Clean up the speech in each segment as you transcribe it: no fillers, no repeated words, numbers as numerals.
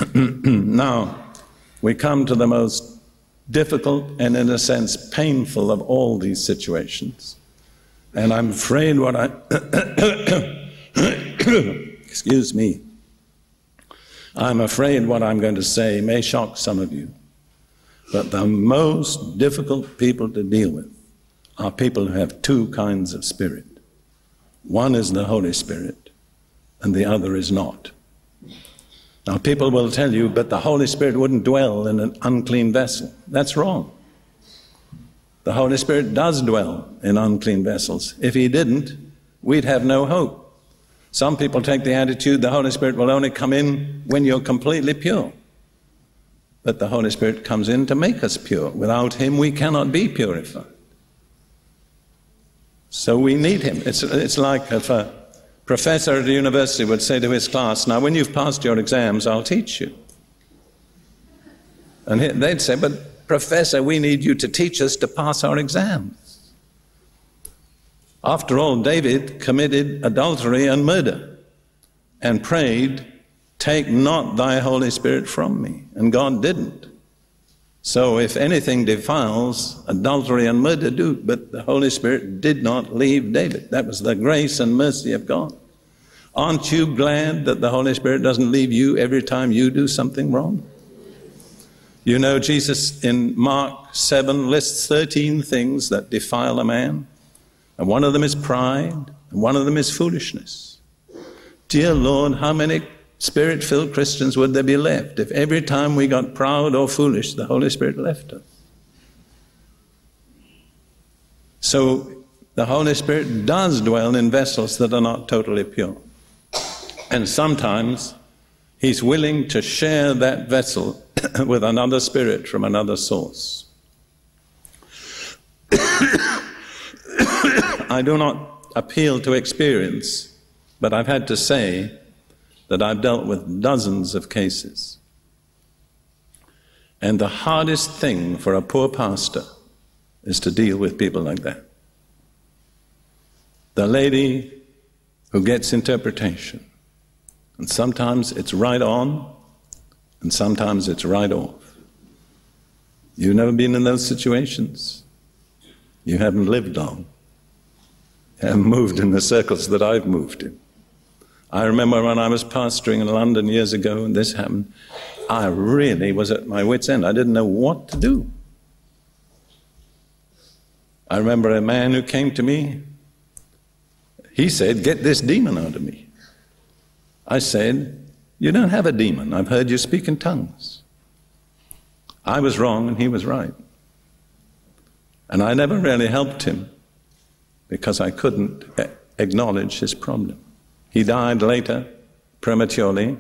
Now, we come to the most difficult and, in a sense, painful of all these situations. And I'm afraid what I... Excuse me. I'm afraid what I'm going to say may shock some of you. But the most difficult people to deal with are people who have two kinds of spirit. One is the Holy Spirit, and the other is not. Now, people will tell you, but the Holy Spirit wouldn't dwell in an unclean vessel. That's wrong. The Holy Spirit does dwell in unclean vessels. If he didn't, we'd have no hope. Some people take the attitude the Holy Spirit will only come in when you're completely pure. But the Holy Spirit comes in to make us pure. Without him, we cannot be purified. So we need him. It's like if a professor at a university would say to his class, now when you've passed your exams, I'll teach you. And they'd say, but Professor, we need you to teach us to pass our exams. After all, David committed adultery and murder and prayed, take not thy Holy Spirit from me. And God didn't. So if anything defiles, adultery and murder do, but the Holy Spirit did not leave David. That was the grace and mercy of God. Aren't you glad that the Holy Spirit doesn't leave you every time you do something wrong? You know, Jesus in Mark 7 lists 13 things that defile a man. And one of them is pride, and one of them is foolishness. Dear Lord, how many Spirit-filled Christians would there be left if every time we got proud or foolish, the Holy Spirit left us? So the Holy Spirit does dwell in vessels that are not totally pure. And sometimes he's willing to share that vessel with another spirit from another source. I do not appeal to experience, but I've had to say that I've dealt with dozens of cases. And the hardest thing for a poor pastor is to deal with people like that. The lady who gets interpretation, and sometimes it's right on, and sometimes it's right off. You've never been in those situations. You haven't lived long. You haven't moved in the circles that I've moved in. I remember when I was pastoring in London years ago and this happened, I really was at my wit's end. I didn't know what to do. I remember a man who came to me. He said, get this demon out of me. I said, you don't have a demon. I've heard you speak in tongues. I was wrong and he was right. And I never really helped him because I couldn't acknowledge his problem. He died later, prematurely,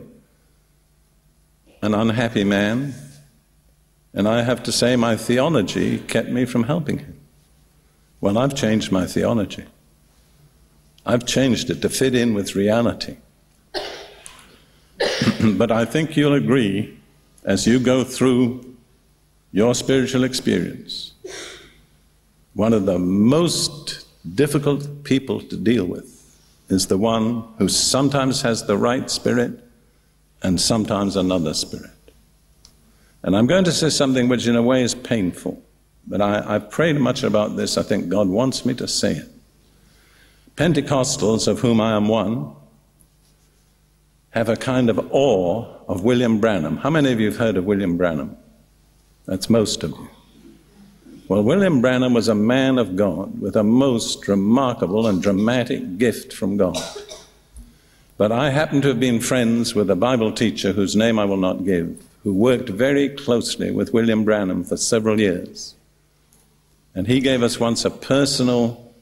an unhappy man, and I have to say my theology kept me from helping him. Well, I've changed my theology. I've changed it to fit in with reality. But I think you'll agree, as you go through your spiritual experience, one of the most difficult people to deal with is the one who sometimes has the right spirit and sometimes another spirit. And I'm going to say something which in a way is painful, but I've prayed much about this. I think God wants me to say it. Pentecostals, of whom I am one, have a kind of awe of William Branham. How many of you have heard of William Branham? That's most of you. Well, William Branham was a man of God with a most remarkable and dramatic gift from God. But I happen to have been friends with a Bible teacher whose name I will not give, who worked very closely with William Branham for several years. And he gave us once a personal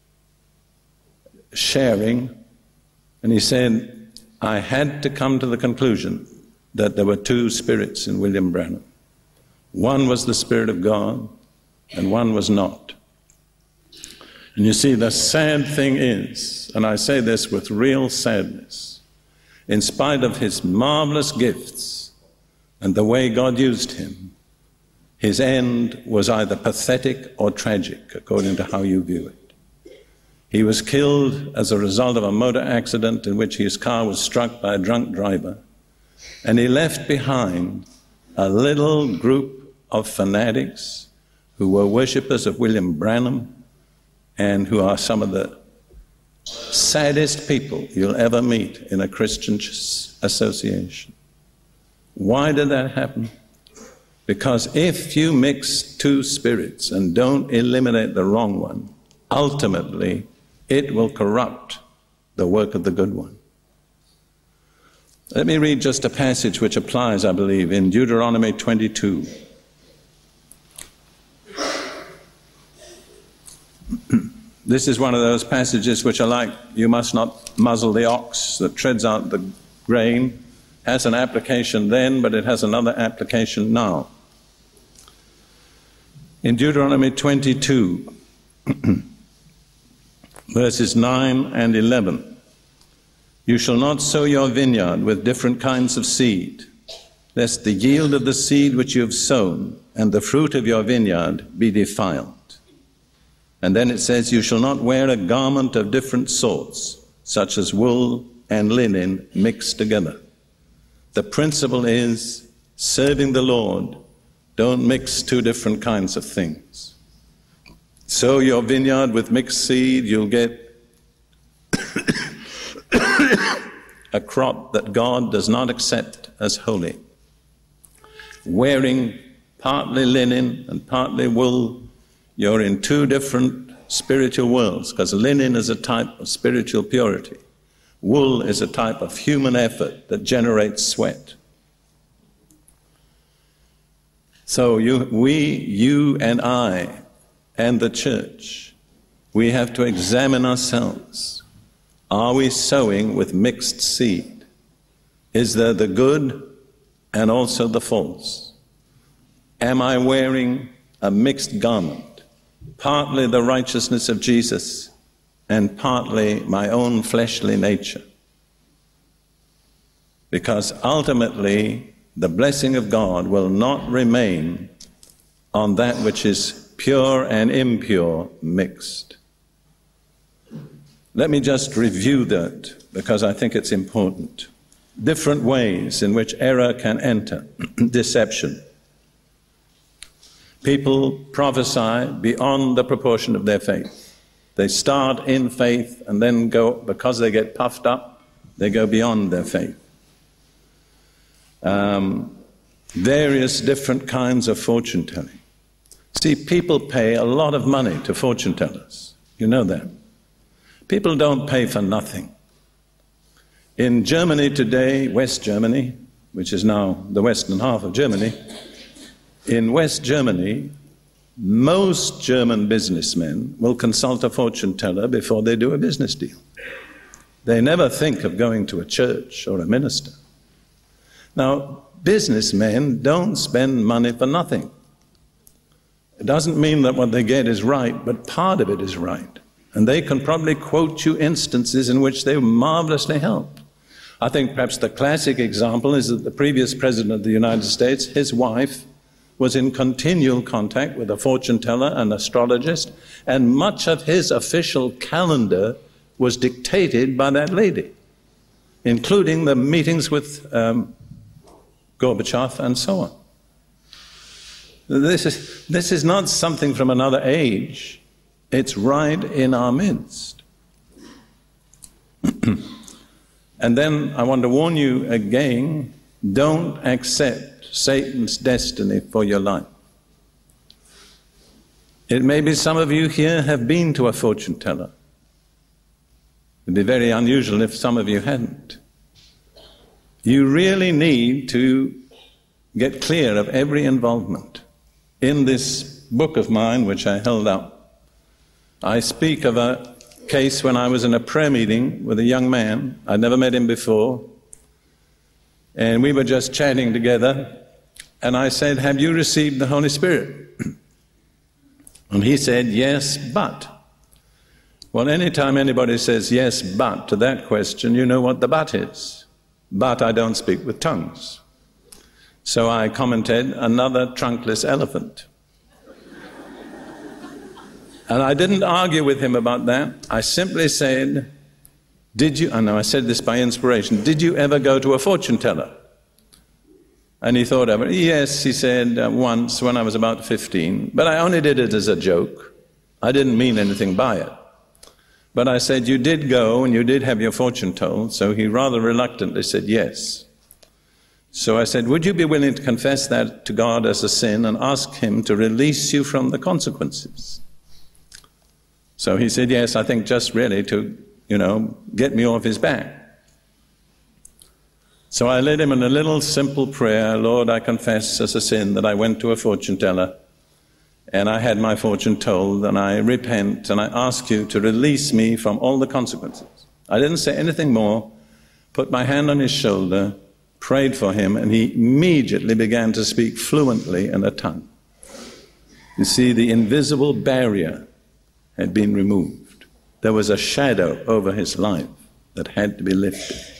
sharing, and he said, I had to come to the conclusion that there were two spirits in William Branham. One was the Spirit of God, and one was not. And you see, the sad thing is, and I say this with real sadness, in spite of his marvelous gifts and the way God used him, his end was either pathetic or tragic, according to how you view it. He was killed as a result of a motor accident in which his car was struck by a drunk driver, And he left behind a little group of fanatics who were worshippers of William Branham and who are some of the saddest people you'll ever meet in a Christian association. Why did that happen? Because if you mix two spirits and don't eliminate the wrong one, ultimately it will corrupt the work of the good one. Let me read just a passage which applies, I believe, in Deuteronomy 22. This is one of those passages which are like, you must not muzzle the ox that treads out the grain. Has an application then, but it has another application now. In Deuteronomy 22, verses 9 and 11, you shall not sow your vineyard with different kinds of seed, lest the yield of the seed which you have sown and the fruit of your vineyard be defiled. And then it says, you shall not wear a garment of different sorts, such as wool and linen mixed together. The principle is, serving the Lord, don't mix two different kinds of things. Sow your vineyard with mixed seed, you'll get a crop that God does not accept as holy. Wearing partly linen and partly wool, you're in two different spiritual worlds, because linen is a type of spiritual purity. Wool is a type of human effort that generates sweat. So you and I and the church, we have to examine ourselves. Are we sowing with mixed seed? Is there the good and also the false? Am I wearing a mixed garment? Partly the righteousness of Jesus and partly my own fleshly nature. Because ultimately, the blessing of God will not remain on that which is pure and impure mixed. Let me just review that, because I think it's important. Different ways in which error can enter. Deception. People prophesy beyond the proportion of their faith. They start in faith and then go, because they get puffed up, they go beyond their faith. Various different kinds of fortune telling. See, people pay a lot of money to fortune tellers. You know that. People don't pay for nothing. In Germany today, West Germany, which is now the western half of Germany, in West Germany, most German businessmen will consult a fortune teller before they do a business deal. They never think of going to a church or a minister. Now, businessmen don't spend money for nothing. It doesn't mean that what they get is right, but part of it is right. And they can probably quote you instances in which they were marvelously helped. I think perhaps the classic example is that the previous president of the United States, his wife, was in continual contact with a fortune teller, an astrologist, and much of his official calendar was dictated by that lady, including the meetings with Gorbachev and so on. This is not something from another age. It's right in our midst. And then I want to warn you again, don't accept Satan's destiny for your life. It may be some of you here have been to a fortune teller. It'd be very unusual if some of you hadn't. You really need to get clear of every involvement. In this book of mine, which I held up, I speak of a case when I was in a prayer meeting with a young man. I'd never met him before. And we were just chatting together. And I said, have you received the Holy Spirit? And he said, yes, but. Well, anytime anybody says yes, but to that question, you know what the but is. But I don't speak with tongues. So I commented, another trunkless elephant. And I didn't argue with him about that. I simply said, I said this by inspiration, did you ever go to a fortune teller? And he thought of it. Yes, he said, once when I was about 15, but I only did it as a joke. I didn't mean anything by it. But I said, you did go and you did have your fortune told, so he rather reluctantly said yes. So I said, would you be willing to confess that to God as a sin and ask him to release you from the consequences? So he said, yes, I think just really to, get me off his back. So I led him in a little simple prayer, Lord, I confess as a sin that I went to a fortune teller and I had my fortune told, and I repent and I ask you to release me from all the consequences. I didn't say anything more, put my hand on his shoulder, prayed for him, and he immediately began to speak fluently in a tongue. You see, the invisible barrier had been removed. There was a shadow over his life that had to be lifted.